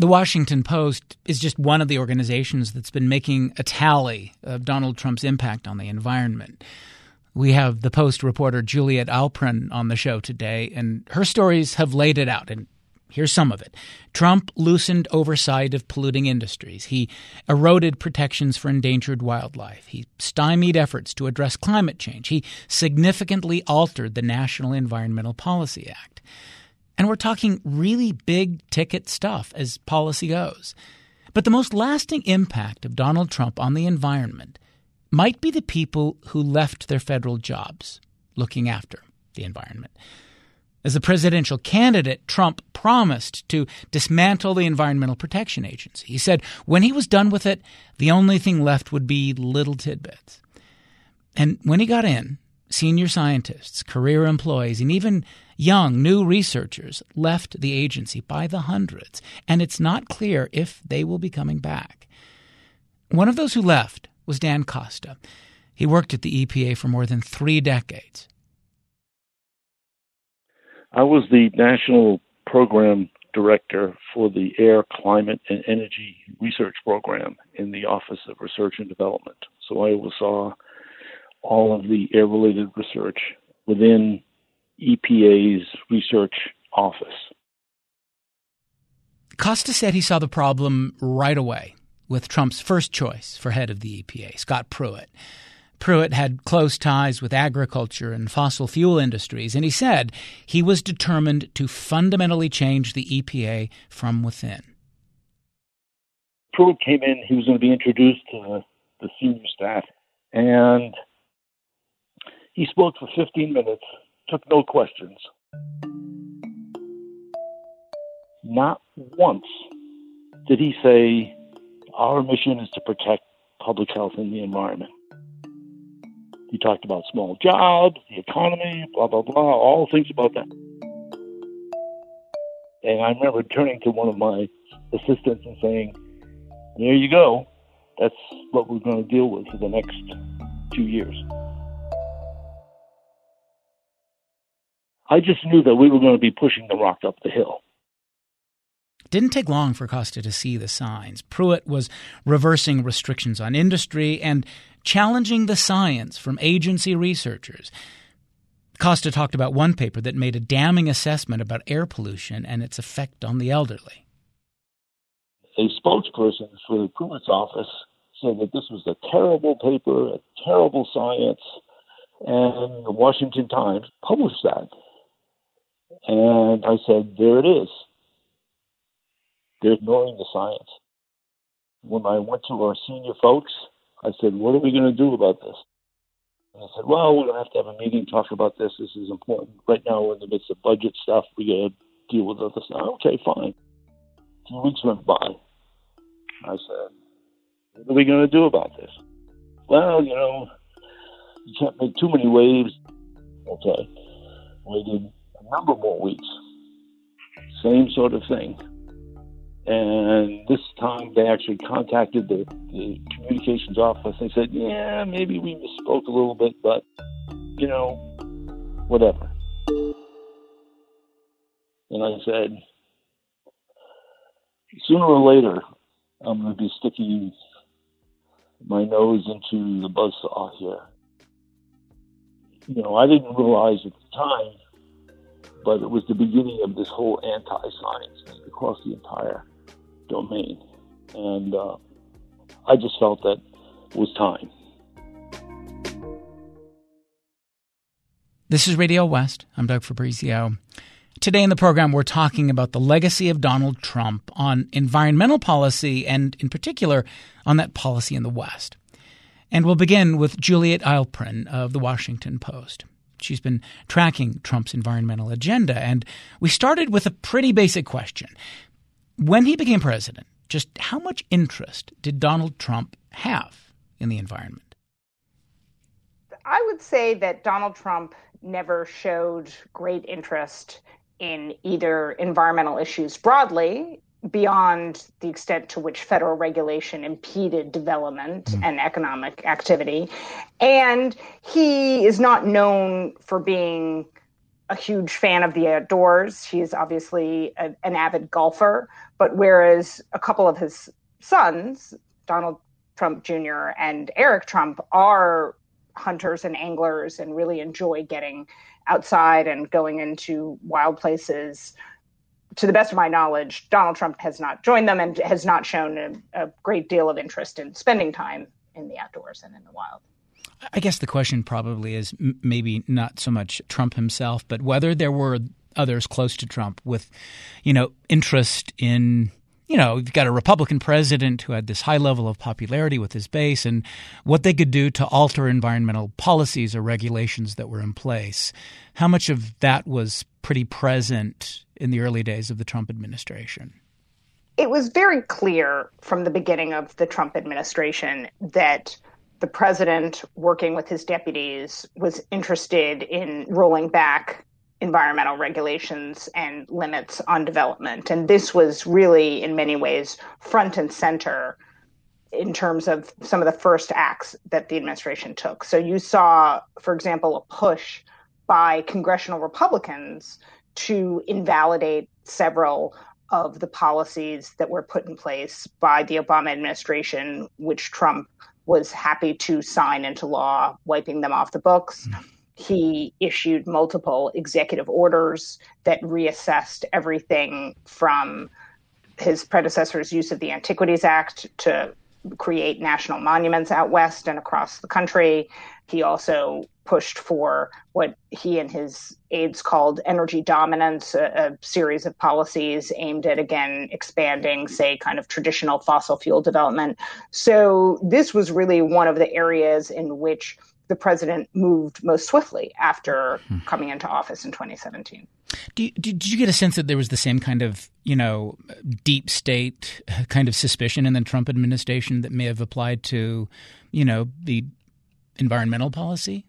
The Washington Post is just one of the organizations that's been making a tally of Donald Trump's impact on the environment. We have the Post reporter Juliet Alpern on the show today, and her stories have laid it out. And here's some of it. Trump loosened oversight of polluting industries. He eroded protections for endangered wildlife. He stymied efforts to address climate change. He significantly altered the National Environmental Policy Act. And we're talking really big-ticket stuff as policy goes. But the most lasting impact of Donald Trump on the environment might be the people who left their federal jobs looking after the environment. As a presidential candidate, Trump promised to dismantle the Environmental Protection Agency. He said when he was done with it, the only thing left would be little tidbits. And when he got in, senior scientists, career employees, and even young, new researchers left the agency by the hundreds, and it's not clear if they will be coming back. One of those who left was Dan Costa. He worked at the EPA for more than 3 decades. I was the National Program Director for the Air, Climate, and Energy Research Program in the Office of Research and Development. So I oversaw all of the air-related research within EPA's research office. Costa said he saw the problem right away with Trump's first choice for head of the EPA, Scott Pruitt. Pruitt had close ties with agriculture and fossil fuel industries, and he said he was determined to fundamentally change the EPA from within. Pruitt came in, he was going to be introduced to the senior staff, and he spoke for 15 minutes, took no questions. Not once did he say, our mission is to protect public health and the environment. He talked about small jobs, the economy, blah, blah, blah, all things about that. And I remember turning to one of my assistants and saying, there you go. That's what we're going to deal with for the next 2 years. I just knew that we were going to be pushing the rock up the hill. Didn't take long for Costa to see the signs. Pruitt was reversing restrictions on industry and challenging the science from agency researchers. Costa talked about one paper that made a damning assessment about air pollution and its effect on the elderly. A spokesperson for the Pruitt's office said that this was a terrible paper, a terrible science, and the Washington Times published that. And I said, there it is. They're ignoring the science. When I went to our senior folks, I said, what are we going to do about this? And I said, well, we're going to have a meeting, talk about this. This is important. Right now, we're in the midst of budget stuff. We got to deal with other stuff. Okay, fine. 2 weeks went by. I said, what are we going to do about this? Well, you can't make too many waves. Okay. Waited a number more weeks. Same sort of thing. And this time they actually contacted the communications office. They said, yeah, maybe we misspoke a little bit, but, whatever. And I said, sooner or later, I'm going to be sticking my nose into the buzzsaw here. I didn't realize at the time, but it was the beginning of this whole anti-science thing across the entire domain. And I just felt that it was time. This is Radio West. I'm Doug Fabrizio. Today in the program, we're talking about the legacy of Donald Trump on environmental policy and, in particular, on that policy in the West. And we'll begin with Juliet Alpern of The Washington Post. She's been tracking Trump's environmental agenda, and we started with a pretty basic question. When he became president, just how much interest did Donald Trump have in the environment? I would say that Donald Trump never showed great interest in either environmental issues broadly, beyond the extent to which federal regulation impeded development and economic activity. And he is not known for being a huge fan of the outdoors. He's obviously an avid golfer, but whereas a couple of his sons, Donald Trump Jr. and Eric Trump, are hunters and anglers and really enjoy getting outside and going into wild places. To the best of my knowledge, Donald Trump has not joined them and has not shown a great deal of interest in spending time in the outdoors and in the wild. I guess the question probably is maybe not so much Trump himself, but whether there were others close to Trump with, interest in, you've got a Republican president who had this high level of popularity with his base and what they could do to alter environmental policies or regulations that were in place. How much of that was pretty present in the early days of the Trump administration? It was very clear from the beginning of the Trump administration that the president, working with his deputies, was interested in rolling back environmental regulations and limits on development. And this was really, in many ways, front and center in terms of some of the first acts that the administration took. So you saw, for example, a push by congressional Republicans to invalidate several of the policies that were put in place by the Obama administration, which Trump was happy to sign into law, wiping them off the books. He issued multiple executive orders that reassessed everything from his predecessor's use of the Antiquities Act to create national monuments out west and across the country. He also pushed for what he and his aides called energy dominance, a series of policies aimed at, again, expanding, say, kind of traditional fossil fuel development. So this was really one of the areas in which the president moved most swiftly after coming into office in 2017. Did you get a sense that there was the same kind of, deep state kind of suspicion in the Trump administration that may have applied to, the environmental policy?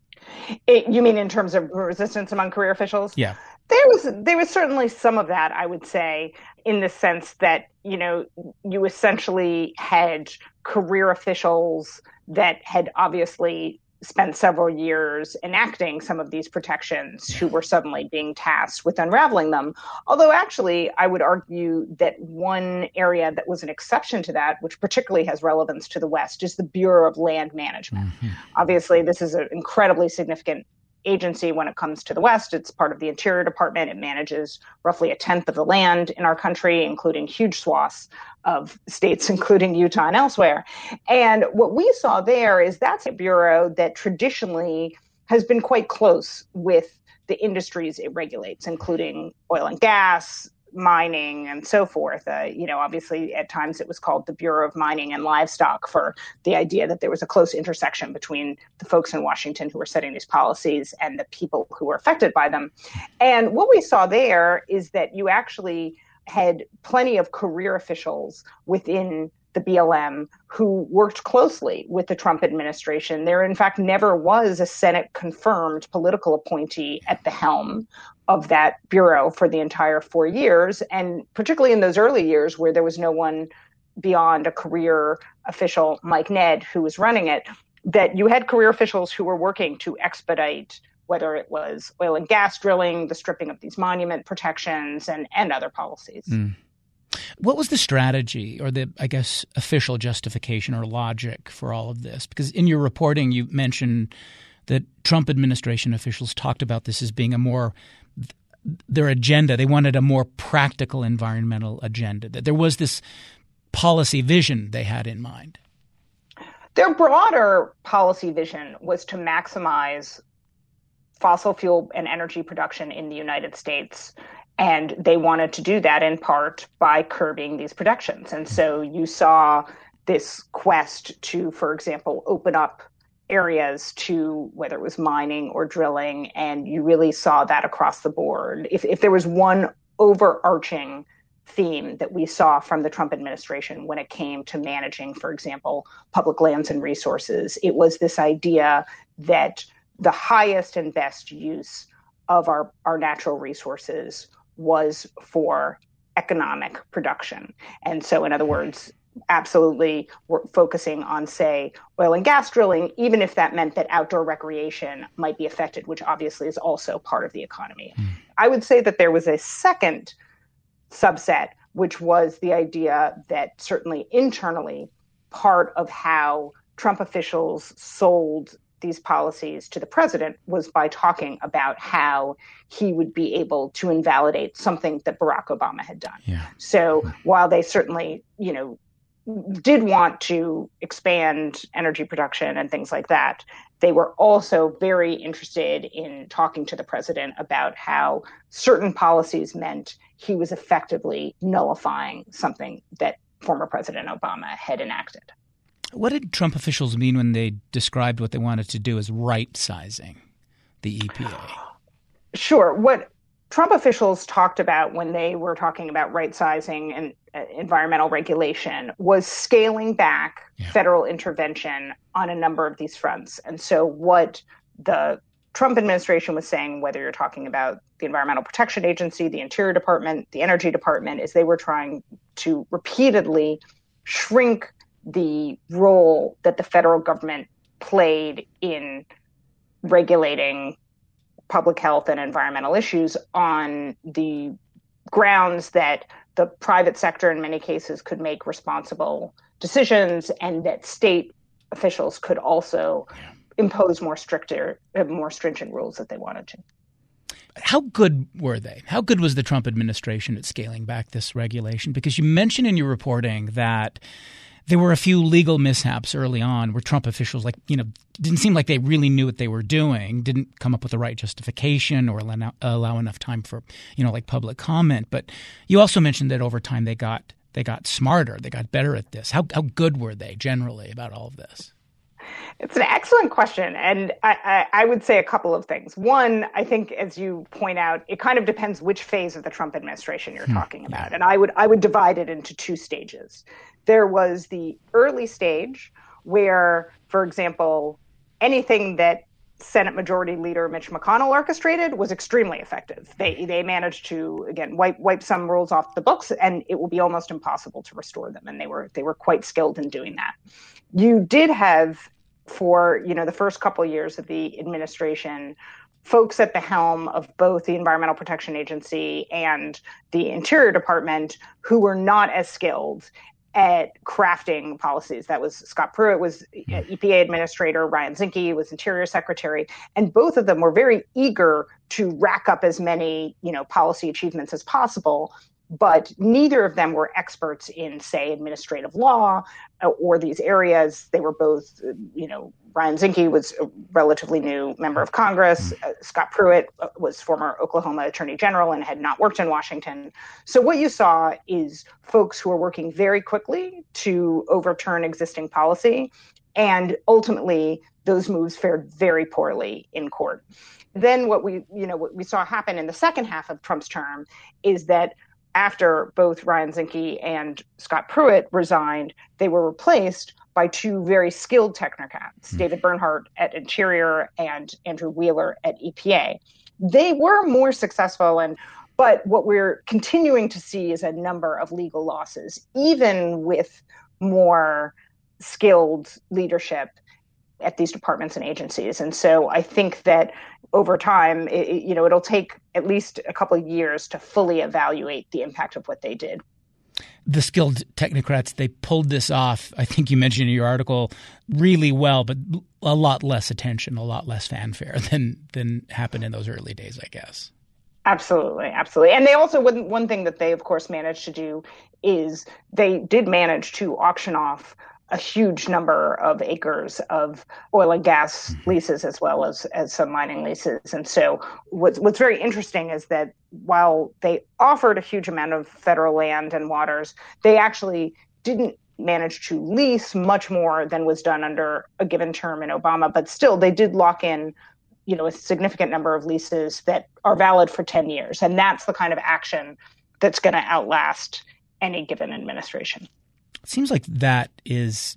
You mean in terms of resistance among career officials? Yeah. There was certainly some of that, I would say, in the sense that, you essentially had career officials that had obviously spent several years enacting some of these protections who were suddenly being tasked with unraveling them. Although actually, I would argue that one area that was an exception to that, which particularly has relevance to the West, is the Bureau of Land Management. Mm-hmm. Obviously, this is an incredibly significant agency when it comes to the West. It's part of the Interior Department. It manages roughly a tenth of the land in our country, including huge swaths of states, including Utah and elsewhere. And what we saw there is that's a bureau that traditionally has been quite close with the industries it regulates, including oil and gas, mining, and so forth. Obviously, at times it was called the Bureau of Mining and Livestock for the idea that there was a close intersection between the folks in Washington who were setting these policies and the people who were affected by them. And what we saw there is that you actually had plenty of career officials within the BLM who worked closely with the Trump administration. There, in fact, never was a Senate-confirmed political appointee at the helm of that bureau for the entire 4 years, and particularly in those early years where there was no one beyond a career official, Mike Ned, who was running it, that you had career officials who were working to expedite whether it was oil and gas drilling, the stripping of these monument protections, and other policies. Mm. What was the strategy or the, official justification or logic for all of this? Because in your reporting, you mentioned that Trump administration officials talked about this as being their agenda. They wanted a more practical environmental agenda, that there was this policy vision they had in mind. Their broader policy vision was to maximize fossil fuel and energy production in the United States. And they wanted to do that in part by curbing these protections. And so you saw this quest to, for example, open up areas to whether it was mining or drilling. And you really saw that across the board. If there was one overarching theme that we saw from the Trump administration when it came to managing, for example, public lands and resources, it was this idea that the highest and best use of our natural resources was for economic production. And so, in other words, absolutely were focusing on, say, oil and gas drilling, even if that meant that outdoor recreation might be affected, which obviously is also part of the economy. I would say that there was a second subset, which was the idea that certainly internally, part of how Trump officials sold these policies to the president was by talking about how he would be able to invalidate something that Barack Obama had done. Yeah. So while they certainly, did want to expand energy production and things like that, they were also very interested in talking to the president about how certain policies meant he was effectively nullifying something that former President Obama had enacted. What did Trump officials mean when they described what they wanted to do as right-sizing the EPA? Sure. What Trump officials talked about when they were talking about right-sizing and environmental regulation was scaling back federal intervention on a number of these fronts. And so what the Trump administration was saying, whether you're talking about the Environmental Protection Agency, the Interior Department, the Energy Department, is they were trying to repeatedly shrink the role that the federal government played in regulating public health and environmental issues on the grounds that the private sector in many cases could make responsible decisions and that state officials could also impose more stringent rules that they wanted to. How good were they? How good was the Trump administration at scaling back this regulation? Because you mentioned in your reporting that there were a few legal mishaps early on where Trump officials, didn't seem like they really knew what they were doing, didn't come up with the right justification or allow enough time for, public comment. But you also mentioned that over time they got smarter, they got better at this. How good were they generally about all of this? It's an excellent question. And I would say a couple of things. One, I think, as you point out, it kind of depends which phase of the Trump administration you're talking about. And I would divide it into two stages. There was the early stage where, for example, anything that Senate Majority Leader Mitch McConnell orchestrated was extremely effective. They managed to, again, wipe some rules off the books, and it will be almost impossible to restore them. And they were quite skilled in doing that. You did have, for the first couple of years of the administration, folks at the helm of both the Environmental Protection Agency and the Interior Department who were not as skilled at crafting policies. That was Scott Pruitt was EPA administrator, Ryan Zinke was Interior Secretary, and both of them were very eager to rack up as many, policy achievements as possible. But neither of them were experts in, say, administrative law or these areas. They were both, Ryan Zinke was a relatively new member of Congress. Scott Pruitt was former Oklahoma Attorney General and had not worked in Washington. So what you saw is folks who are working very quickly to overturn existing policy. And ultimately, those moves fared very poorly in court. Then what we saw happen in the second half of Trump's term is that after both Ryan Zinke and Scott Pruitt resigned, they were replaced by two very skilled technocrats, David Bernhardt at Interior and Andrew Wheeler at EPA. They were more successful, but what we're continuing to see is a number of legal losses, even with more skilled leadership at these departments and agencies. And so I think that over time, it'll take at least a couple of years to fully evaluate the impact of what they did. The skilled technocrats, they pulled this off, I think you mentioned in your article, really well, but a lot less attention, a lot less fanfare than happened in those early days, I guess. Absolutely. And they also, one thing that they, of course, managed to do is they did manage to auction off a huge number of acres of oil and gas leases as well as some mining leases. And so what's very interesting is that while they offered a huge amount of federal land and waters, they actually didn't manage to lease much more than was done under a given term in Obama. But still, they did lock in, a significant number of leases that are valid for 10 years. And that's the kind of action that's going to outlast any given administration. It seems like that is,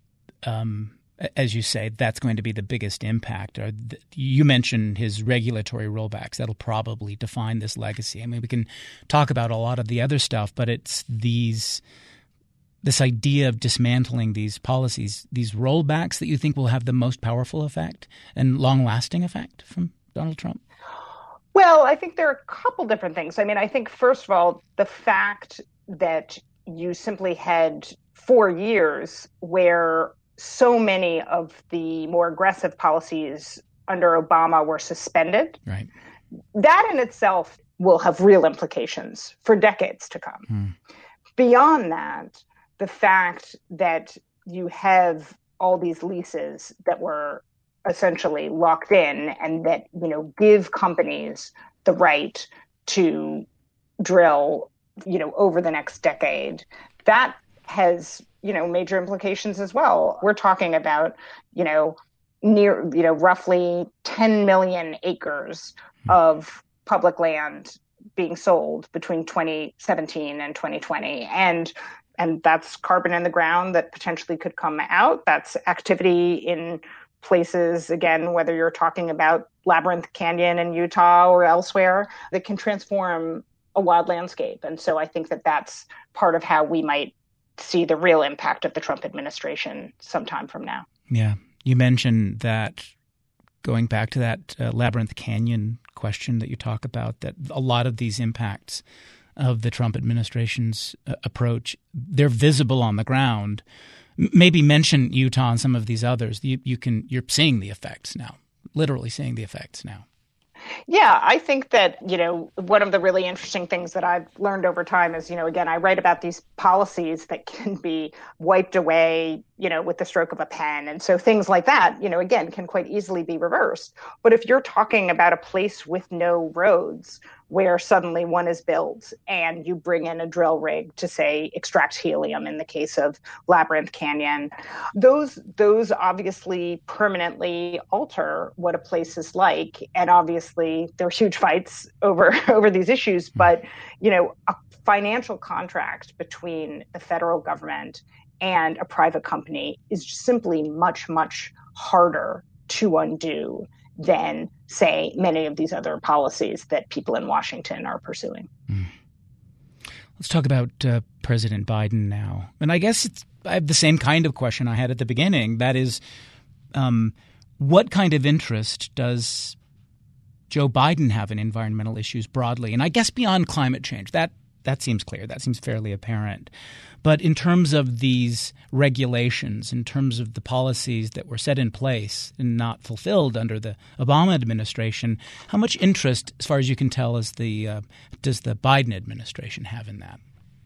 as you say, that's going to be the biggest impact. You mentioned his regulatory rollbacks. That'll probably define this legacy. I mean, we can talk about a lot of the other stuff, but it's these this idea of dismantling these policies, these rollbacks that you think will have the most powerful effect and long-lasting effect from Donald Trump? Well, I think there are a couple different things. I mean, I think, first of all, the fact that you simply had 4 years where so many of the more aggressive policies under Obama were suspended, right, that in itself will have real implications for decades to come. Beyond that, the fact that you have all these leases that were essentially locked in and that, give companies the right to drill, over the next decade, that has, major implications as well. We're talking about, roughly 10 million acres of public land being sold between 2017 and 2020. And that's carbon in the ground that potentially could come out. That's activity in places, again, whether you're talking about Labyrinth Canyon in Utah or elsewhere, that can transform a wild landscape. And so I think that that's part of how we might see the real impact of the Trump administration sometime from now. Yeah. You mentioned that, going back to that Labyrinth Canyon question that you talk about, that a lot of these impacts of the Trump administration's approach, they're visible on the ground. Maybe mention Utah and some of these others. You're seeing the effects now, literally seeing the effects now. Yeah, I think that, one of the really interesting things that I've learned over time is, again, I write about these policies that can be wiped away, with the stroke of a pen. And so things like that, again, can quite easily be reversed. But if you're talking about a place with no roads where suddenly one is built and you bring in a drill rig to, say, extract helium in the case of Labyrinth Canyon, those obviously permanently alter what a place is like. And obviously there are huge fights over these issues, but, a financial contract between the federal government and a private company is simply much, much harder to undo than, say, many of these other policies that people in Washington are pursuing. Let's talk about President Biden now. And I guess I have the same kind of question I had at the beginning. That is, what kind of interest does Joe Biden have in environmental issues broadly? And I guess beyond climate change, that seems clear. That seems fairly apparent. But in terms of these regulations, in terms of the policies that were set in place and not fulfilled under the Obama administration, how much interest, as far as you can tell, does the Biden administration have in that?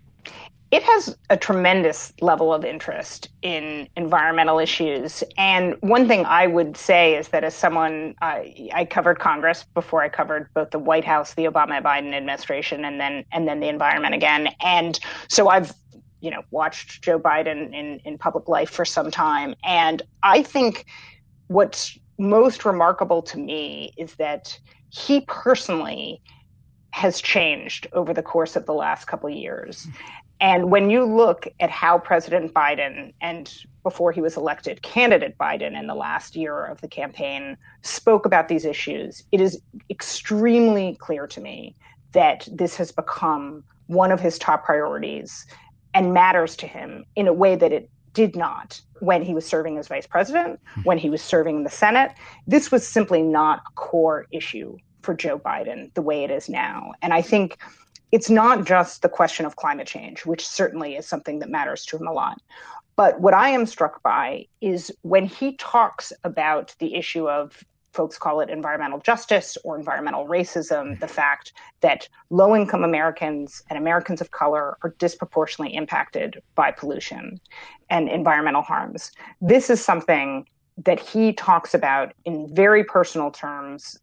It has a tremendous level of interest in environmental issues. And one thing I would say is that as someone, I covered Congress before I covered both the White House, the Obama-Biden administration, and then the environment again. And so I've watched Joe Biden in public life for some time. And I think what's most remarkable to me is that he personally has changed over the course of the last couple of years. And when you look at how President Biden, and before he was elected, candidate Biden in the last year of the campaign, spoke about these issues, it is extremely clear to me that this has become one of his top priorities and matters to him in a way that it did not when he was serving as vice president, when he was serving in the Senate. This was simply not a core issue for Joe Biden the way it is now. And I think it's not just the question of climate change, which certainly is something that matters to him a lot. But what I am struck by is when he talks about the issue of, folks call it environmental justice or environmental racism, the fact that low-income Americans and Americans of color are disproportionately impacted by pollution and environmental harms. This is something that he talks about in very personal terms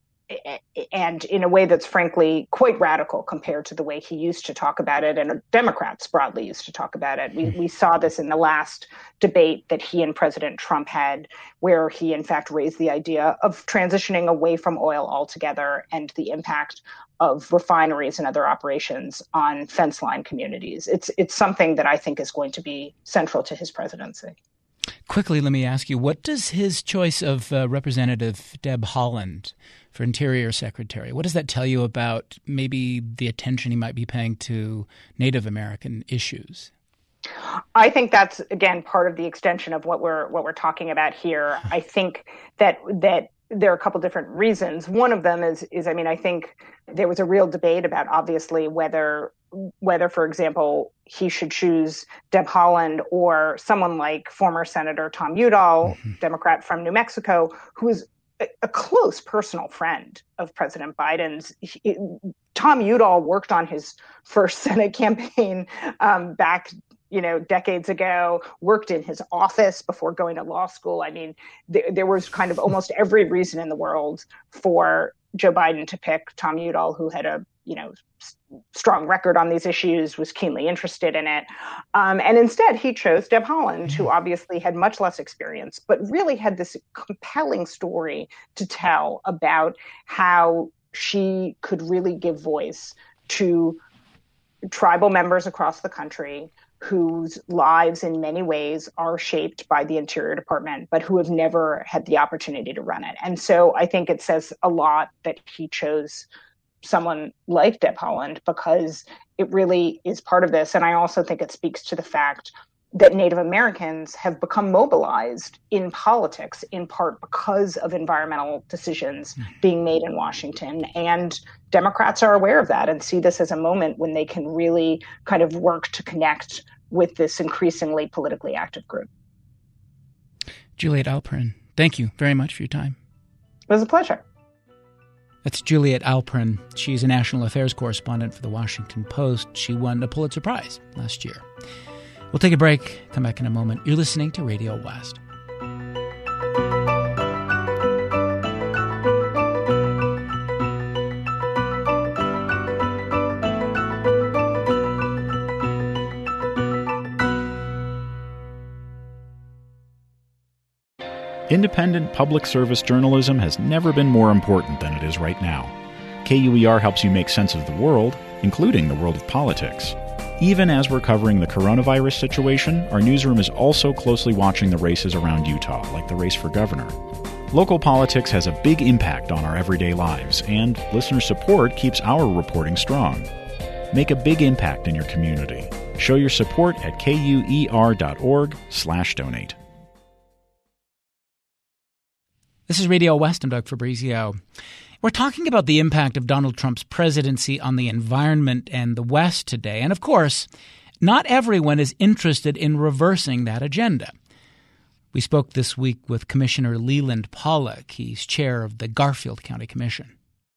and in a way that's frankly quite radical compared to the way he used to talk about it and Democrats broadly used to talk about it. We saw this in the last debate that he and President Trump had, where he in fact raised the idea of transitioning away from oil altogether and the impact of refineries and other operations on fence line communities. It's something that I think is going to be central to his presidency. Quickly, let me ask you, what does his choice of Representative Deb Haaland for Interior Secretary, what does that tell you about maybe the attention he might be paying to Native American issues? I think that's, again, part of the extension of what we're talking about here. I think that there are a couple different reasons. One of them is I mean, I think there was a real debate about, obviously, whether, for example, he should choose Deb Haaland or someone like former Senator Tom Udall, Democrat from New Mexico, who is a close personal friend of President Biden's. Tom Udall worked on his first Senate campaign back, decades ago, worked in his office before going to law school. I mean, there was kind of almost every reason in the world for Joe Biden to pick Tom Udall, who had a, strong record on these issues, was keenly interested in it. And instead, he chose Deb Haaland, who obviously had much less experience, but really had this compelling story to tell about how she could really give voice to tribal members across the country whose lives in many ways are shaped by the Interior Department, but who have never had the opportunity to run it. And so I think it says a lot that he chose someone like Deb Haaland, because it really is part of this. And I also think it speaks to the fact that Native Americans have become mobilized in politics, in part because of environmental decisions being made in Washington. And Democrats are aware of that and see this as a moment when they can really kind of work to connect with this increasingly politically active group. Juliet Alperin, thank you very much for your time. It was a pleasure. That's Juliet Alperin. She's a national affairs correspondent for the Washington Post. She won a Pulitzer Prize last year. We'll take a break, come back in a moment. You're listening to Radio West. Independent public service journalism has never been more important than it is right now. KUER helps you make sense of the world, including the world of politics. Even as we're covering the coronavirus situation, our newsroom is also closely watching the races around Utah, like the race for governor. Local politics has a big impact on our everyday lives, and listener support keeps our reporting strong. Make a big impact in your community. Show your support at kuer.org/donate. This is Radio West. I'm Doug Fabrizio. We're talking about the impact of Donald Trump's presidency on the environment and the West today. And of course, not everyone is interested in reversing that agenda. We spoke this week with Commissioner Leland Pollock. He's chair of the Garfield County Commission.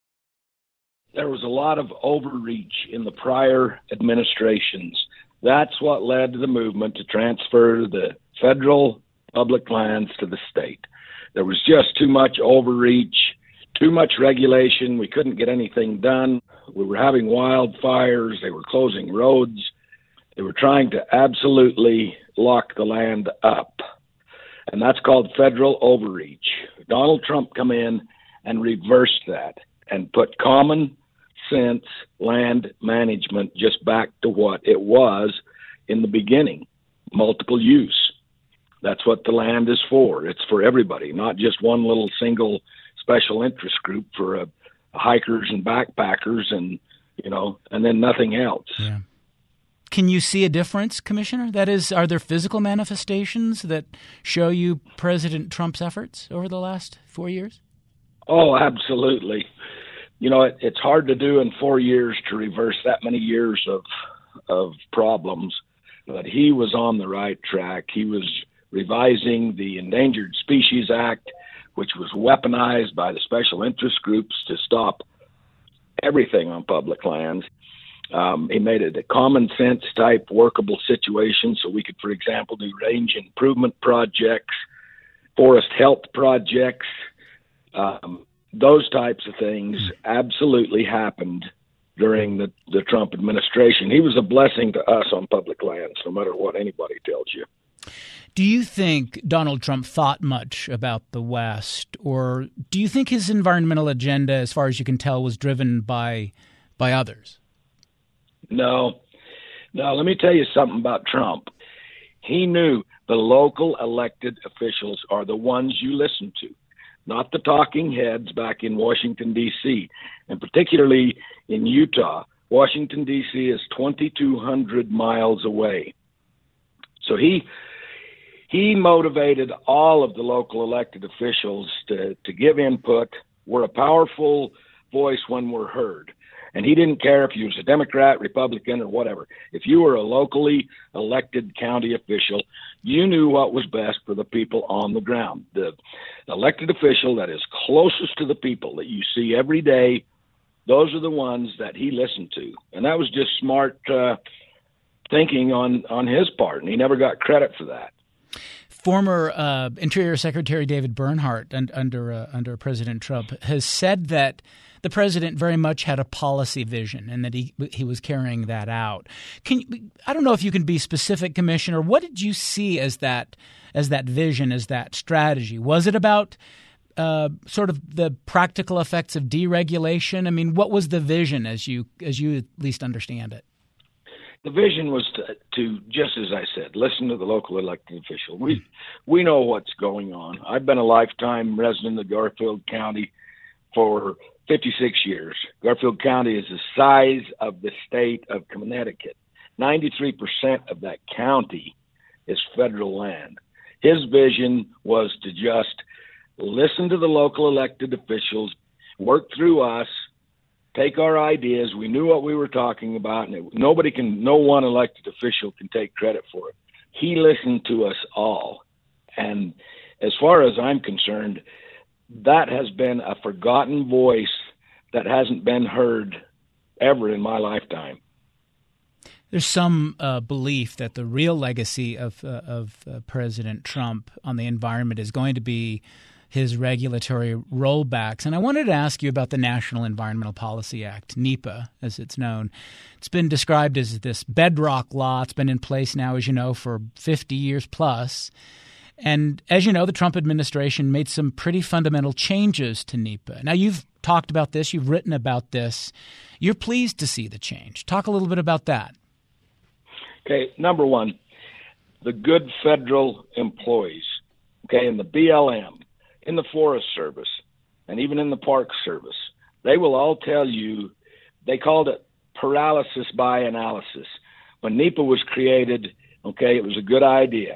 There was a lot of overreach in the prior administrations. That's what led to the movement to transfer the federal public lands to the state. There was just too much overreach, too much regulation. We couldn't get anything done. We were having wildfires. They were closing roads. They were trying to absolutely lock the land up. And that's called federal overreach. Donald Trump come in and reversed that and put common sense land management just back to what it was in the beginning, multiple use. That's what the land is for. It's for everybody, not just one little single special interest group for hikers and backpackers and then nothing else. Yeah. Can you see a difference, Commissioner? That is, are there physical manifestations that show you President Trump's efforts over the last 4 years? Oh, absolutely. It's hard to do in 4 years to reverse that many years of problems, but he was on the right track. He was revising the Endangered Species Act, which was weaponized by the special interest groups to stop everything on public lands. He made it a common sense type workable situation so we could, for example, do range improvement projects, forest health projects. Those types of things absolutely happened during the Trump administration. He was a blessing to us on public lands, no matter what anybody tells you. Do you think Donald Trump thought much about the West, or do you think his environmental agenda, as far as you can tell, was driven by others? No. Let me tell you something about Trump. He knew the local elected officials are the ones you listen to, not the talking heads back in Washington, D.C., and particularly in Utah. Washington, D.C. is 2,200 miles away. So he motivated all of the local elected officials to give input. We're a powerful voice when we're heard. And he didn't care if you was a Democrat, Republican, or whatever. If you were a locally elected county official, you knew what was best for the people on the ground. The elected official that is closest to the people that you see every day, those are the ones that he listened to. And that was just smart thinking on his part, and he never got credit for that. Former Interior Secretary David Bernhardt under President Trump has said that the president very much had a policy vision and that he was carrying that out. I don't know if you can be specific, Commissioner. What did you see as that vision, as that strategy? Was it about sort of the practical effects of deregulation? I mean, what was the vision as you at least understand it? The vision was to, just as I said, listen to the local elected official. We know what's going on. I've been a lifetime resident of Garfield County for 56 years. Garfield County is the size of the state of Connecticut. 93% of that county is federal land. His vision was to just listen to the local elected officials, work through us, take our ideas. We knew what we were talking about, and no one elected official can take credit for it. He listened to us all. And as far as I'm concerned, that has been a forgotten voice that hasn't been heard ever in my lifetime. There's some belief that the real legacy of President Trump on the environment is going to be his regulatory rollbacks. And I wanted to ask you about the National Environmental Policy Act, NEPA, as it's known. It's been described as this bedrock law. It's been in place now, as you know, for 50 years plus. And as you know, the Trump administration made some pretty fundamental changes to NEPA. Now, you've talked about this. You've written about this. You're pleased to see the change. Talk a little bit about that. Okay, number one, the good federal employees, okay, in the BLM, in the Forest Service, and even in the Park Service, they will all tell you, they called it paralysis by analysis. When NEPA was created, okay, it was a good idea.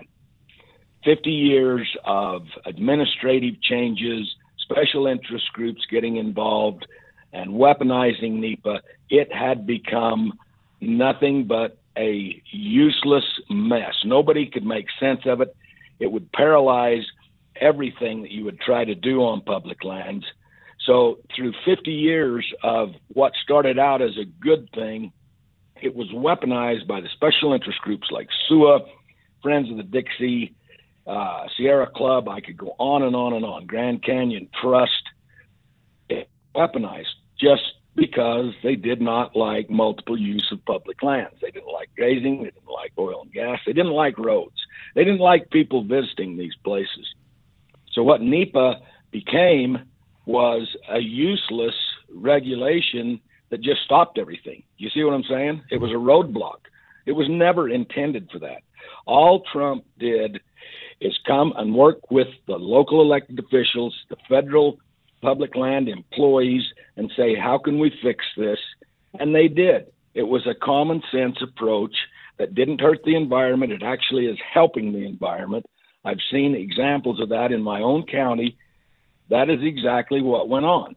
50 years of administrative changes, special interest groups getting involved, and weaponizing NEPA, it had become nothing but a useless mess. Nobody could make sense of it. It would paralyze everything that you would try to do on public lands. So through 50 years of what started out as a good thing, it was weaponized by the special interest groups like SUA, Friends of the Dixie, Sierra Club. I could go on and on and on. Grand Canyon Trust. It weaponized just because they did not like multiple use of public lands. They didn't like grazing. They didn't like oil and gas. They didn't like roads. They didn't like people visiting these places. So what NEPA became was a useless regulation that just stopped everything. You see what I'm saying? It was a roadblock. It was never intended for that. All Trump did is come and work with the local elected officials, the federal public land employees, and say, how can we fix this? And they did. It was a common sense approach that didn't hurt the environment. It actually is helping the environment. I've seen examples of that in my own county. That is exactly what went on.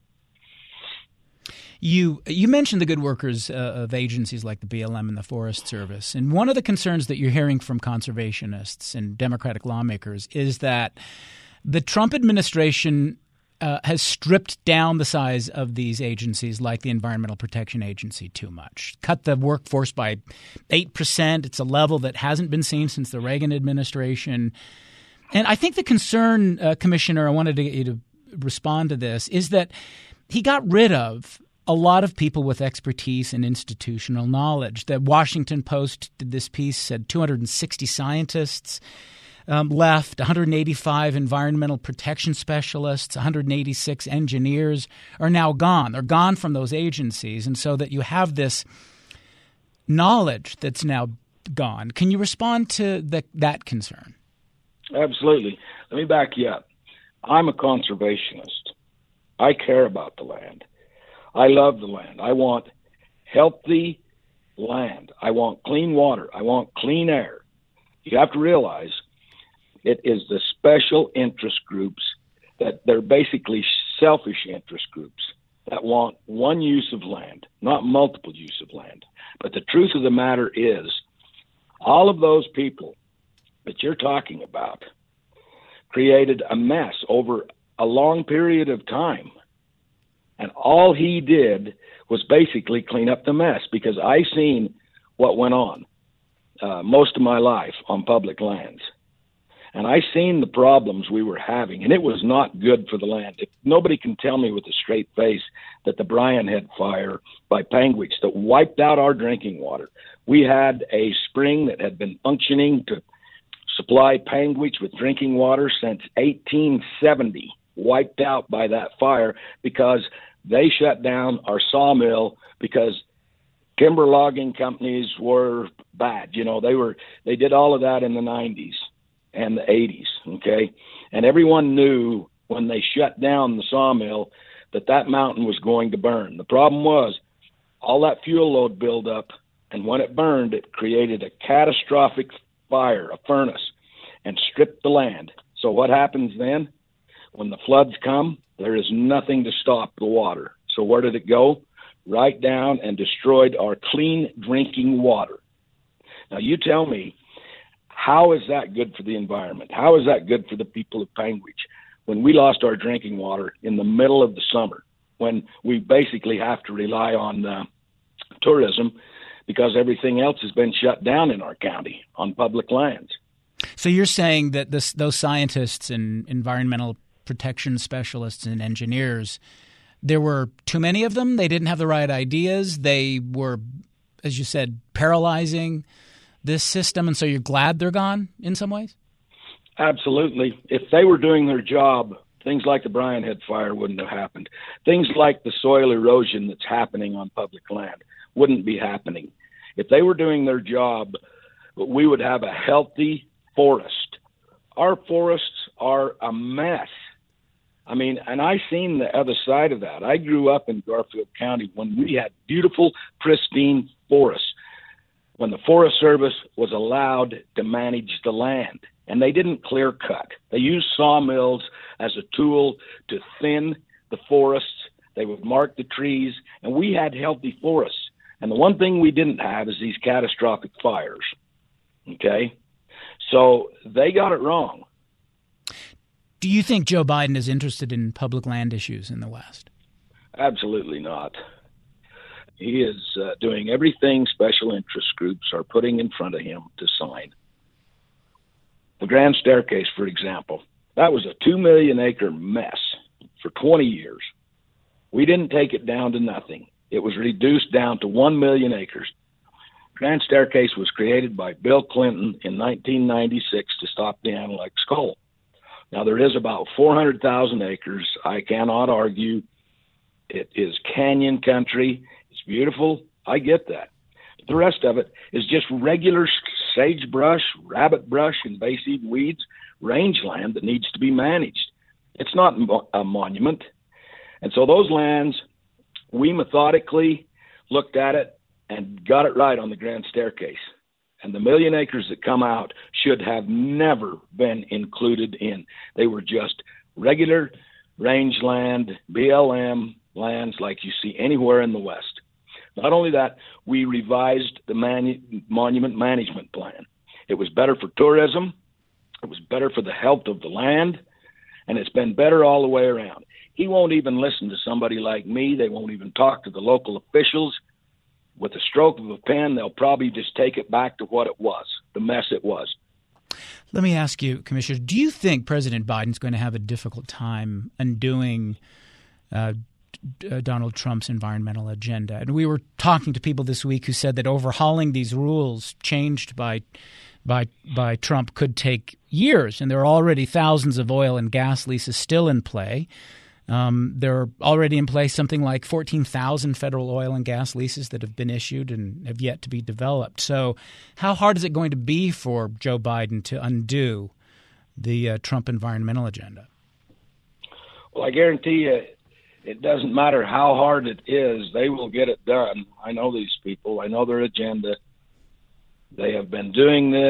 You mentioned the good workers of agencies like the BLM and the Forest Service. And one of the concerns that you're hearing from conservationists and Democratic lawmakers is that the Trump administration has stripped down the size of these agencies like the Environmental Protection Agency too much, cut the workforce by 8%. It's a level that hasn't been seen since the Reagan administration. And I think the concern, Commissioner, I wanted to get you to respond to this, is that he got rid of a lot of people with expertise and institutional knowledge. The Washington Post did this piece, said 260 scientists left, 185 environmental protection specialists, 186 engineers are now gone. They're gone from those agencies. And so that you have this knowledge that's now gone. Can you respond to that concern? Absolutely. Let me back you up. I'm a conservationist. I care about the land. I love the land. I want healthy land. I want clean water. I want clean air. You have to realize it is the special interest groups that they're basically selfish interest groups that want one use of land, not multiple use of land. But the truth of the matter is, all of those people that you're talking about created a mess over a long period of time. And all he did was basically clean up the mess, because I seen what went on most of my life on public lands. And I seen the problems we were having, and it was not good for the land. Nobody can tell me with a straight face that the Brian Head fire by Panguitch that wiped out our drinking water. We had a spring that had been functioning to supply Panguitch with drinking water since 1870, wiped out by that fire because they shut down our sawmill because timber logging companies were bad. You know, they did all of that in the 90s and the 80s, okay? And everyone knew when they shut down the sawmill that mountain was going to burn. The problem was all that fuel load built up, and when it burned, it created a catastrophic fire, a furnace, and stripped the land. So what happens then? When the floods come, there is nothing to stop the water. So where did it go? Right down and destroyed our clean drinking water. Now you tell me, how is that good for the environment? How is that good for the people of Panguitch when we lost our drinking water in the middle of the summer, when we basically have to rely on tourism because everything else has been shut down in our county on public lands? So you're saying that those scientists and environmental protection specialists and engineers, there were too many of them? They didn't have the right ideas? They were, as you said, paralyzing this system, and so you're glad they're gone in some ways? Absolutely. If they were doing their job, things like the Brian Head fire wouldn't have happened. Things like the soil erosion that's happening on public land wouldn't be happening. If they were doing their job, we would have a healthy forest. Our forests are a mess. I mean, and I seen the other side of that. I grew up in Garfield County when we had beautiful, pristine forests, when the Forest Service was allowed to manage the land. And they didn't clear cut. They used sawmills as a tool to thin the forests. They would mark the trees, and we had healthy forests. And the one thing we didn't have is these catastrophic fires. Okay? So they got it wrong. Do you think Joe Biden is interested in public land issues in the West? Absolutely not. He is doing everything special interest groups are putting in front of him to sign. The Grand Staircase, for example, that was a 2 million acre mess for 20 years. We didn't take it down to nothing. It was reduced down to 1 million acres. Grand Staircase was created by Bill Clinton in 1996 to stop the Anilex coal. Now, there is about 400,000 acres. I cannot argue. It is canyon country. It's beautiful. I get that. The rest of it is just regular sagebrush, rabbit brush, invasive weeds, rangeland that needs to be managed. It's not a monument. And so those lands, we methodically looked at it and got it right on the Grand Staircase. And the 1 million acres that come out should have never been included in. They were just regular rangeland, BLM lands like you see anywhere in the West. Not only that, we revised the monument management plan. It was better for tourism, it was better for the health of the land, and it's been better all the way around. He won't even listen to somebody like me. They won't even talk to the local officials. With a stroke of a pen, they'll probably just take it back to what it was, the mess it was. Let me ask you, Commissioner, do you think President Biden's going to have a difficult time undoing Donald Trump's environmental agenda? And we were talking to people this week who said that overhauling these rules changed by Trump could take years, and there are already thousands of oil and gas leases still in play. There are already in place something like 14,000 federal oil and gas leases that have been issued and have yet to be developed. So how hard is it going to be for Joe Biden to undo the Trump environmental agenda? Well, I guarantee you it doesn't matter how hard it is. They will get it done. I know these people. I know their agenda. They have been doing this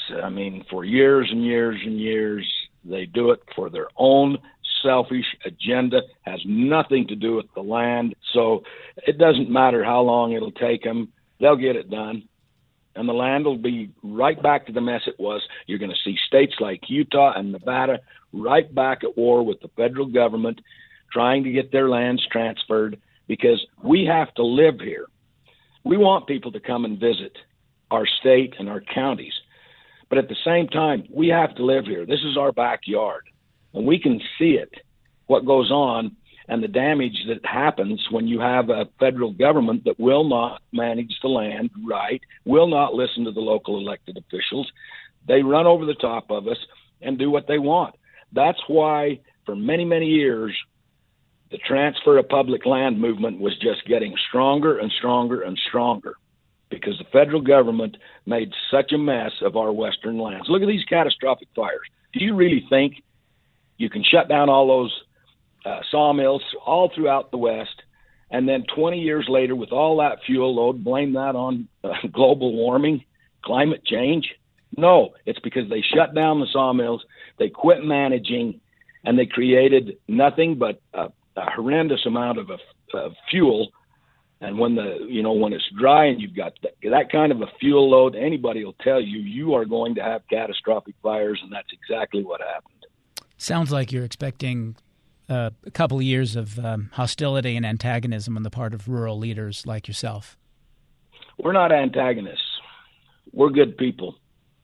I mean, for years and years and years, they do it for their own selfish agenda, has nothing to do with the land. So it doesn't matter how long it'll take them. They'll get it done. And the land will be right back to the mess it was. You're going to see states like Utah and Nevada right back at war with the federal government, trying to get their lands transferred, because we have to live here. We want people to come and visit our state and our counties. But at the same time, we have to live here. This is our backyard. And we can see it, what goes on, and the damage that happens when you have a federal government that will not manage the land right, will not listen to the local elected officials. They run over the top of us and do what they want. That's why for many, many years, the transfer of public land movement was just getting stronger and stronger and stronger, because the federal government made such a mess of our western lands. Look at these catastrophic fires. Do you really think you can shut down all those sawmills all throughout the West, and then 20 years later, with all that fuel load, blame that on global warming, climate change? No, it's because they shut down the sawmills, they quit managing, and they created nothing but a horrendous amount of fuel. And when when it's dry and you've got that kind of a fuel load, anybody will tell you, you are going to have catastrophic fires, and that's exactly what happened. Sounds like you're expecting a couple of years of hostility and antagonism on the part of rural leaders like yourself. We're not antagonists. We're good people.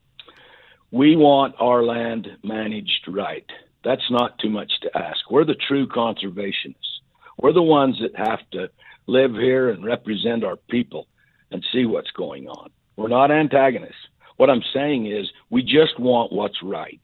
We want our land managed right. That's not too much to ask. We're the true conservationists. We're the ones that have to live here and represent our people and see what's going on. We're not antagonists. What I'm saying is we just want what's right.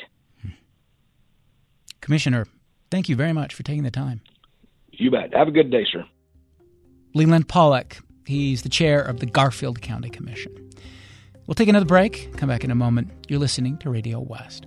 Commissioner, thank you very much for taking the time. You bet. Have a good day, sir. Leland Pollock, he's the chair of the Garfield County Commission. We'll take another break, come back in a moment. You're listening to Radio West.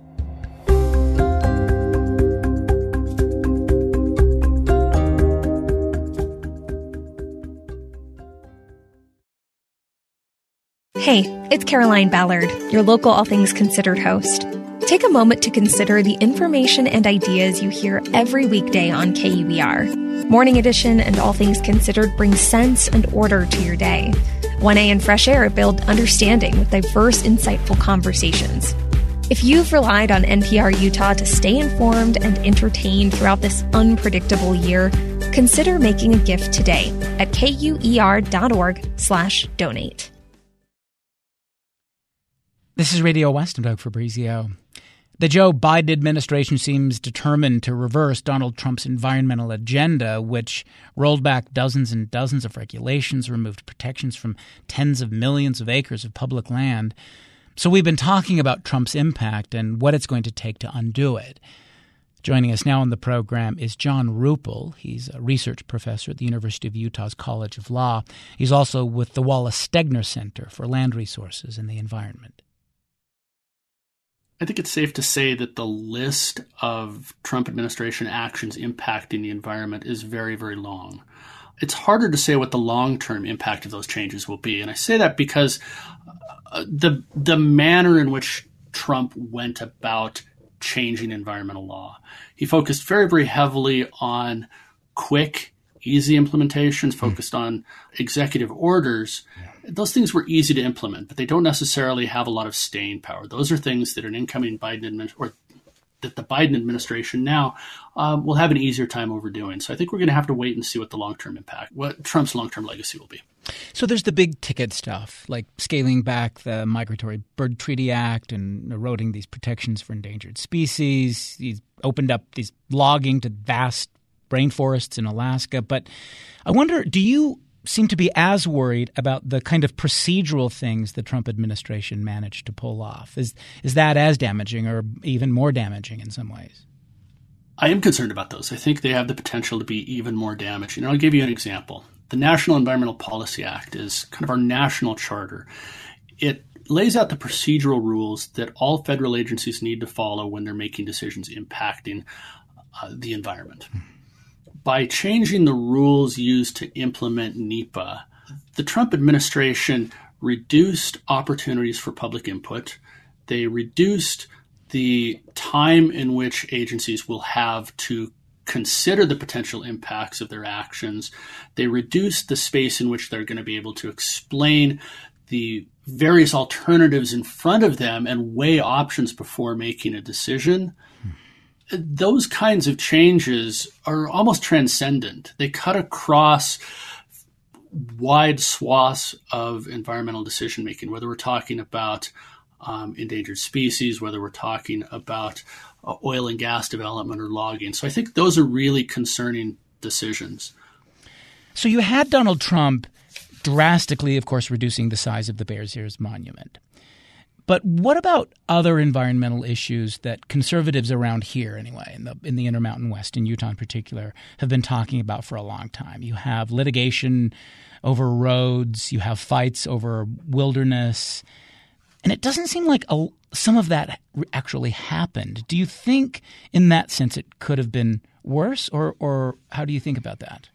Hey, it's Caroline Ballard, your local All Things Considered host. Take a moment to consider the information and ideas you hear every weekday on KUER. Morning Edition and All Things Considered bring sense and order to your day. 1A and Fresh Air build understanding with diverse, insightful conversations. If you've relied on NPR Utah to stay informed and entertained throughout this unpredictable year, consider making a gift today at KUER.org/donate. This is Radio West. I'm Doug Fabrizio. The Joe Biden administration seems determined to reverse Donald Trump's environmental agenda, which rolled back dozens and dozens of regulations, removed protections from tens of millions of acres of public land. So we've been talking about Trump's impact and what it's going to take to undo it. Joining us now on the program is John Ruppel. He's a research professor at the University of Utah's College of Law. He's also with the Wallace Stegner Center for Land Resources and the Environment. I think it's safe to say that the list of Trump administration actions impacting the environment is very, very long. It's harder to say what the long-term impact of those changes will be. And I say that because the manner in which Trump went about changing environmental law, he focused very, very heavily on quick, easy implementations, focused on executive orders. Those things were easy to implement, but they don't necessarily have a lot of staying power. Those are things that an incoming Biden administration, or that the Biden administration now will have an easier time overdoing. So I think we're going to have to wait and see what the long-term impact, what Trump's long-term legacy will be. So there's the big ticket stuff, like scaling back the Migratory Bird Treaty Act and eroding these protections for endangered species. He's opened up these logging to vast rainforests in Alaska. But I wonder, do you seem to be as worried about the kind of procedural things the Trump administration managed to pull off? Is that as damaging or even more damaging in some ways? I am concerned about those. I think they have the potential to be even more damaging. And I'll give you an example. The National Environmental Policy Act is kind of our national charter. It lays out the procedural rules that all federal agencies need to follow when they're making decisions impacting the environment. By changing the rules used to implement NEPA, the Trump administration reduced opportunities for public input, They reduced the time in which agencies will have to consider the potential impacts of their actions. They reduced the space in which they're going to be able to explain the various alternatives in front of them and weigh options before making a decision. Those kinds of changes are almost transcendent. They cut across wide swaths of environmental decision making, whether we're talking about endangered species, whether we're talking about oil and gas development or logging. So I think those are really concerning decisions. So you had Donald Trump drastically, of course, reducing the size of the Bears Ears Monument. But what about other environmental issues that conservatives around here, anyway, in the Intermountain West, in Utah in particular, have been talking about for a long time? You have litigation over roads. You have fights over wilderness. And it doesn't seem like some of that actually happened. Do you think in that sense it could have been worse, or how do you think about that?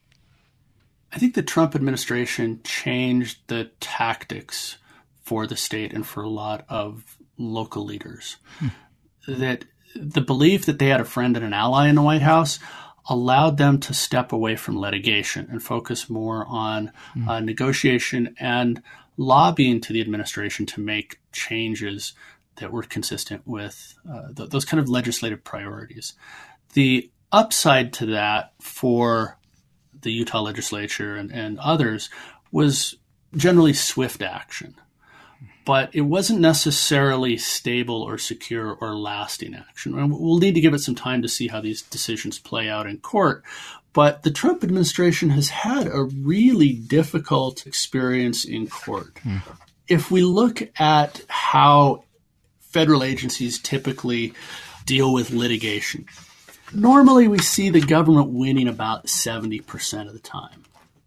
I think the Trump administration changed the tactics for the state and for a lot of local leaders. That the belief that they had a friend and an ally in the White House allowed them to step away from litigation and focus more on negotiation and lobbying to the administration to make changes that were consistent with those kind of legislative priorities. The upside to that for the Utah legislature and others was generally swift action. But it wasn't necessarily stable or secure or lasting action. And we'll need to give it some time to see how these decisions play out in court. But the Trump administration has had a really difficult experience in court. If we look at how federal agencies typically deal with litigation, normally we see the government winning about 70% of the time.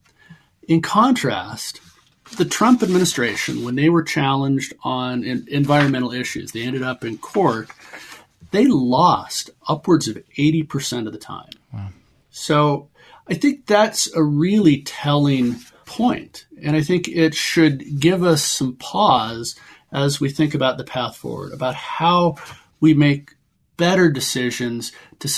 In contrast, the Trump administration, when they were challenged on environmental issues, they ended up in court, they lost upwards of 80% of the time. Wow. So I think that's a really telling point. And I think it should give us some pause as we think about the path forward, about how we make better decisions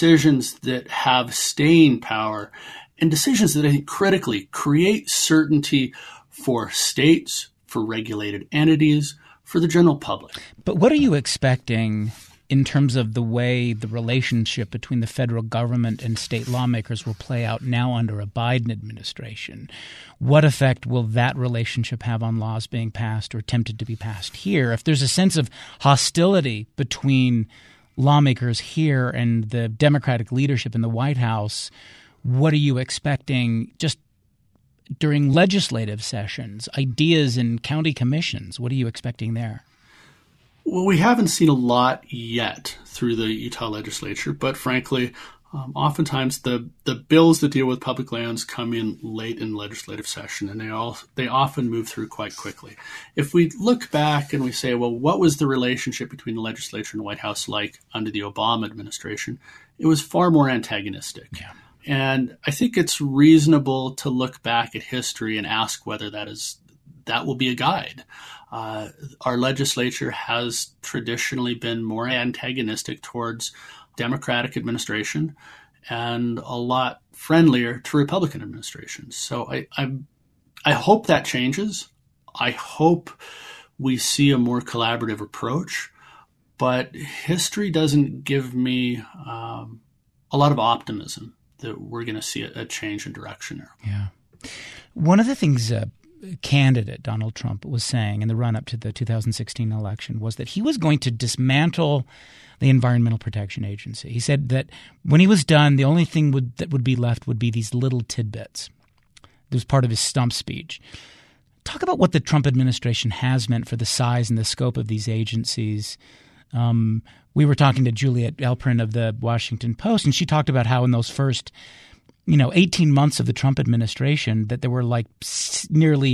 that have staying power, and decisions that I think critically create certainty for states, for regulated entities, for the general public. But what are you expecting in terms of the way the relationship between the federal government and state lawmakers will play out now under a Biden administration? What effect will that relationship have on laws being passed or attempted to be passed here? If there's a sense of hostility between lawmakers here and the Democratic leadership in the White House, what are you expecting just during legislative sessions, ideas in county commissions? What are you expecting there? Well, we haven't seen a lot yet through the Utah legislature, but frankly, oftentimes the bills that deal with public lands come in late in legislative session, and they often move through quite quickly. If we look back and we say, well, what was the relationship between the legislature and the White House like under the Obama administration? It was far more antagonistic. Yeah. And I think it's reasonable to look back at history and ask whether that will be a guide. Our legislature has traditionally been more antagonistic towards Democratic administration and a lot friendlier to Republican administrations. So I hope that changes. I hope we see a more collaborative approach, but history doesn't give me a lot of optimism that we're going to see a change in direction there. Yeah. One of the things candidate Donald Trump was saying in the run-up to the 2016 election was that he was going to dismantle the Environmental Protection Agency. He said that when he was done, the only thing that would be left would be these little tidbits. It was part of his stump speech. Talk about what the Trump administration has meant for the size and the scope of these agencies. We were talking to Juliet Alprin of the Washington Post, and she talked about how in those first 18 months of the Trump administration that there were like nearly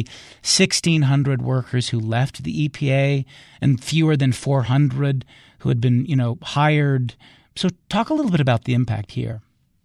1,600 workers who left the EPA and fewer than 400 who had been, hired. So talk a little bit about the impact here.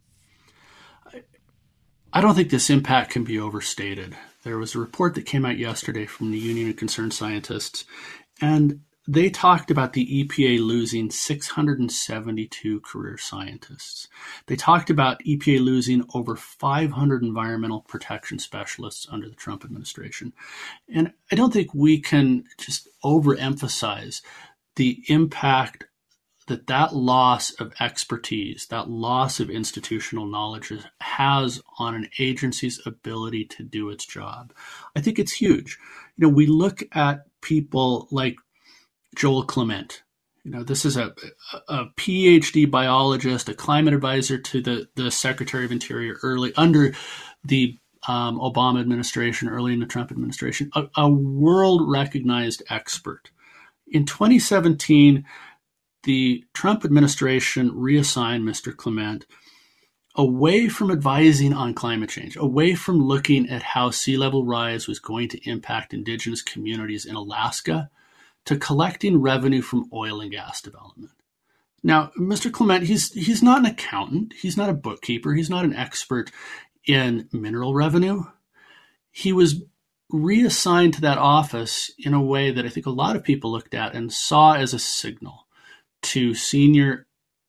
I don't think this impact can be overstated. There was a report that came out yesterday from the Union of Concerned Scientists, and they talked about the EPA losing 672 career scientists. They talked about EPA losing over 500 environmental protection specialists under the Trump administration. And I don't think we can just overemphasize the impact that loss of expertise, that loss of institutional knowledge has on an agency's ability to do its job. I think it's huge. We look at people like Joel Clement. This is a PhD biologist, a climate advisor to the Secretary of Interior under the Obama administration, early in the Trump administration, a world-recognized expert. In 2017, the Trump administration reassigned Mr. Clement away from advising on climate change, away from looking at how sea level rise was going to impact indigenous communities in Alaska, to collecting revenue from oil and gas development. Now, Mr. Clement, he's not an accountant, he's not a bookkeeper, he's not an expert in mineral revenue. He was reassigned to that office in a way that I think a lot of people looked at and saw as a signal to senior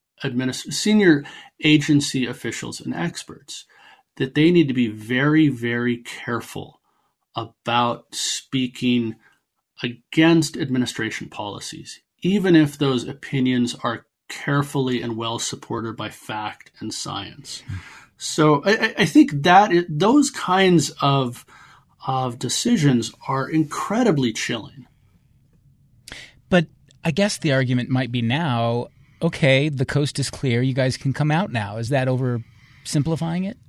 agency officials and experts that they need to be very, very careful about speaking against administration policies, even if those opinions are carefully and well supported by fact and science. So I think that those kinds of decisions are incredibly chilling. But I guess the argument might be now, okay, the coast is clear, you guys can come out now. Is that oversimplifying it?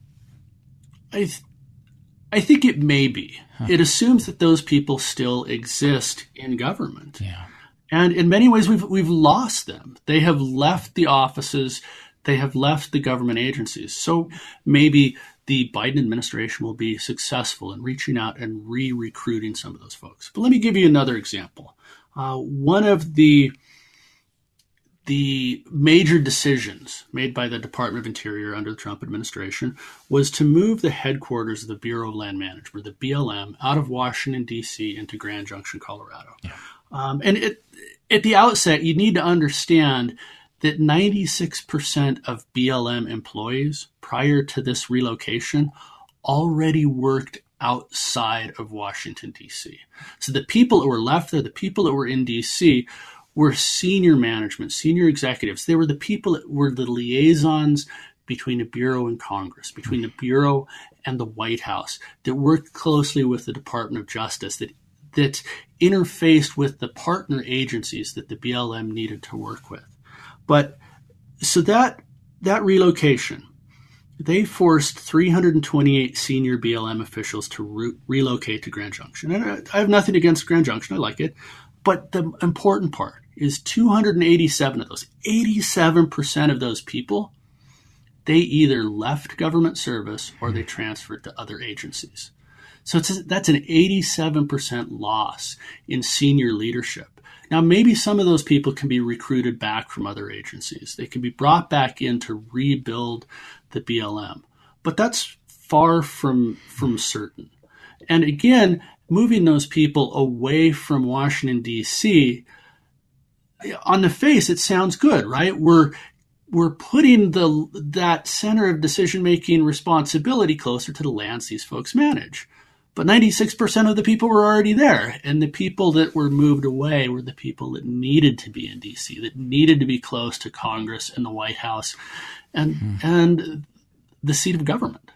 I think it may be. Huh. It assumes that those people still exist in government. Yeah. And in many ways, we've lost them. They have left the offices. They have left the government agencies. So maybe the Biden administration will be successful in reaching out and re-recruiting some of those folks. But let me give you another example. One of the major decisions made by the Department of Interior under the Trump administration was to move the headquarters of the Bureau of Land Management, the BLM, out of Washington, D.C. into Grand Junction, Colorado. Yeah. And at the outset, you need to understand that 96% of BLM employees prior to this relocation already worked outside of Washington, D.C. So the people that were left there, the people that were in D.C., were senior management, senior executives. They were the people that were the liaisons between the Bureau and Congress, between the Bureau and the White House, that worked closely with the Department of Justice, that interfaced with the partner agencies that the BLM needed to work with. But so that relocation, they forced 328 senior BLM officials to relocate to Grand Junction. And I have nothing against Grand Junction. I like it. But the important part is 287 of those, 87% of those people, they either left government service or they transferred to other agencies. So that's an 87% loss in senior leadership. Now, maybe some of those people can be recruited back from other agencies. They can be brought back in to rebuild the BLM. But that's far from certain. And again, moving those people away from Washington, D.C., on the face, it sounds good, right? We're putting that center of decision-making responsibility closer to the lands these folks manage. But 96% of the people were already there, and the people that were moved away were the people that needed to be in D.C., that needed to be close to Congress and the White House and the seat of government.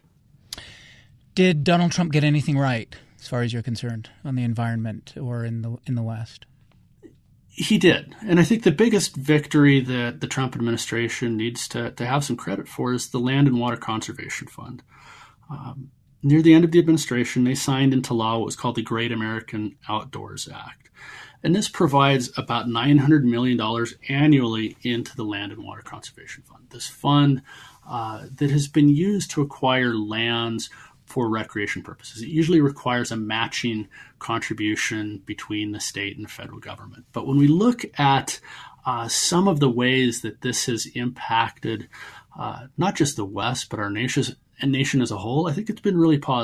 Did Donald Trump get anything right, as far as you're concerned, on the environment or in the West? He did. And I think the biggest victory that the Trump administration needs to have some credit for is the Land and Water Conservation Fund. Near the end of the administration, they signed into law what was called the Great American Outdoors Act. And this provides about $900 million annually into the Land and Water Conservation Fund. This fund that has been used to acquire lands for recreation purposes. It usually requires a matching contribution between the state and the federal government. But when we look at some of the ways that this has impacted not just the West, but our nation as a whole, I think it's been really positive.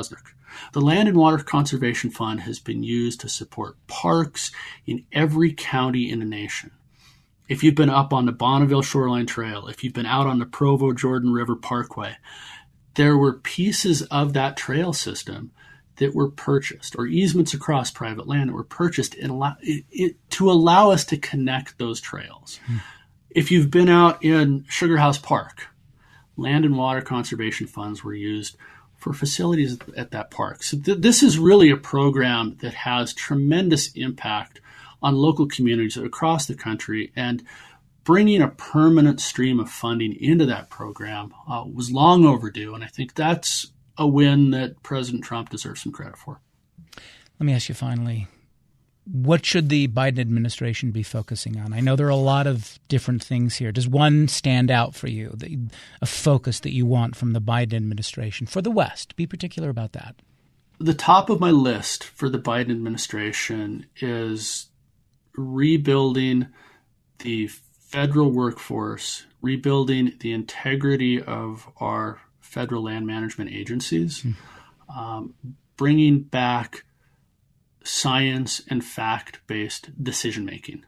The Land and Water Conservation Fund has been used to support parks in every county in the nation. If you've been up on the Bonneville Shoreline Trail, if you've been out on the Provo Jordan River Parkway, there were pieces of that trail system that were purchased, or easements across private land that were purchased to allow us to connect those trails. If you've been out in Sugar House Park, Land and Water Conservation Funds were used for facilities at that park. So this is really a program that has tremendous impact on local communities across the country, and bringing a permanent stream of funding into that program was long overdue, and I think that's a win that President Trump deserves some credit for. Let me ask you finally, what should the Biden administration be focusing on? I know there are a lot of different things here. Does one stand out for you, a focus that you want from the Biden administration for the West? Be particular about that. The top of my list for the Biden administration is rebuilding the federal workforce, rebuilding the integrity of our federal land management agencies, bringing back science and fact-based decision-making.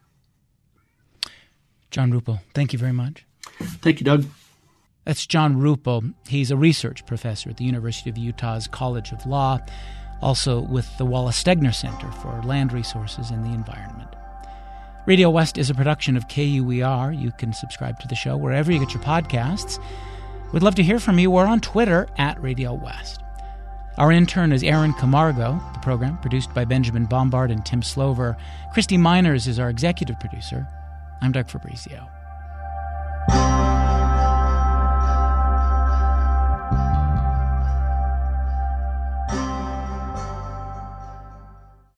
John Ruppel, thank you very much. Thank you, Doug. That's John Ruppel. He's a research professor at the University of Utah's College of Law, also with the Wallace Stegner Center for Land Resources and the Environment. Radio West is a production of KUER. You can subscribe to the show wherever you get your podcasts. We'd love to hear from you. We're on Twitter at Radio West. Our intern is Aaron Camargo. The program, produced by Benjamin Bombard and Tim Slover. Christy Miners is our executive producer. I'm Doug Fabrizio.